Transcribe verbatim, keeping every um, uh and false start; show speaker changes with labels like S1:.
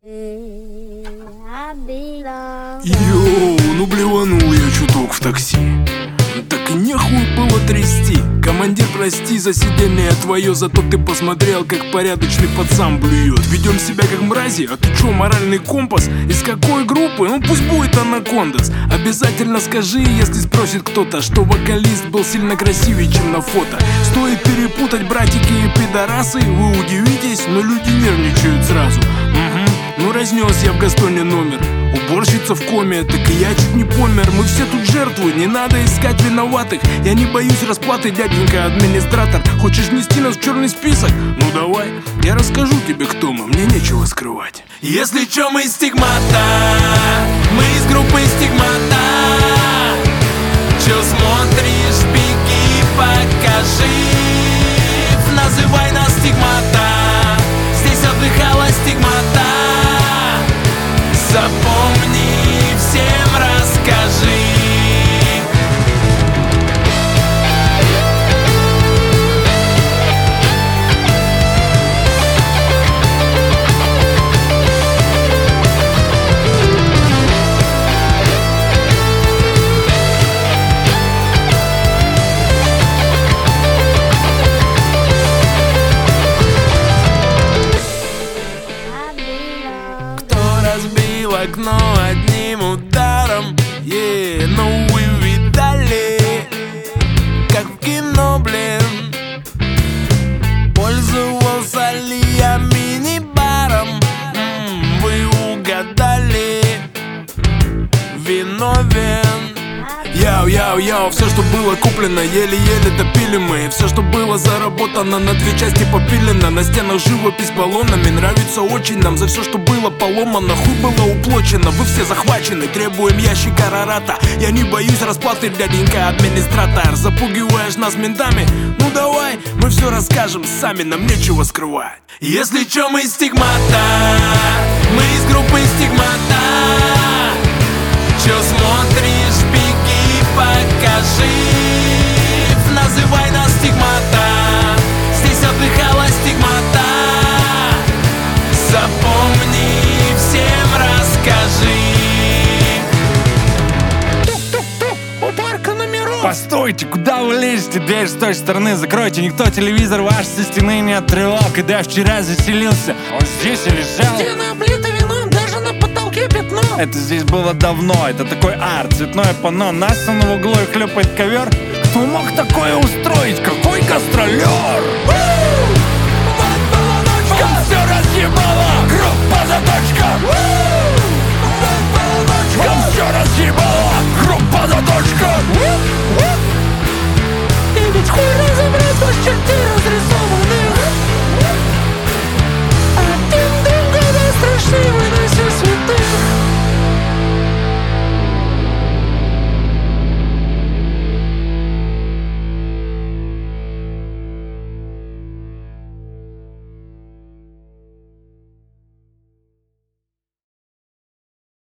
S1: Йоу, ну блеванул я чуток в такси. Так и нехуй было трясти. Командир, прости за сидение твое, зато ты посмотрел, как порядочный пацан блюет. Ведем себя как мрази, а ты чё, моральный компас? Из какой группы? Ну пусть будет Анакондас. Обязательно скажи, если спросит кто-то, что вокалист был сильно красивее, чем на фото. Стоит перепутать братики и пидорасы, вы удивитесь, но люди нервничают сразу. Угу. Ну разнес я в Гастоне номер. Уборщица в коме, так и я чуть не помер. Мы все тут жертвы, не надо искать виноватых. Я не боюсь расплаты, дяденька администратор. Хочешь внести нас в черный список? Ну давай, я расскажу тебе, кто мы, мне нечего скрывать. Если чё, мы стигмата, мы из группы стигмата. Чё смотришь, беги, покажи. Называй нас стигмата, здесь отдыхала стигмата. Запомни, всем расскажи. Разбил окно одним ударом, yeah, но вы видали, как в кино, блин. Пользовался ли я мини-баром? М-м, вы угадали, виновен. Яу-яу-яу, все, что было куплено, еле-еле допили мы. Все, что было заработано, на две части попилено. На стенах живопись баллонами, нравится очень нам. За все, что было поломано, хуй было уплочено. Вы все захвачены, требуем ящик Арарата. Я не боюсь расплаты, дяденька администратор. Запугиваешь нас ментами? Ну давай, мы все расскажем сами, нам нечего скрывать. Если чё, мы стигмата, мы из группы стигмата. Чё смотришь, беги, покажи. Называй нас стигмата, здесь отдыхала стигмата. Запомни, всем расскажи.
S2: Тук-тук-тук, уборка номеров. Постойте, куда вы лезете? Дверь с той стороны закройте. Никто телевизор ваш со стены не отрывал. Когда я вчера заселился, он здесь и лежал.
S3: Стены облиты вином, даже на потолке пятно.
S2: Это здесь было давно, это такой арт, цветное панно. Насано в углу и хлюпает ковер. Кто мог такое устроить? Какой гастролер? Он все разъебало.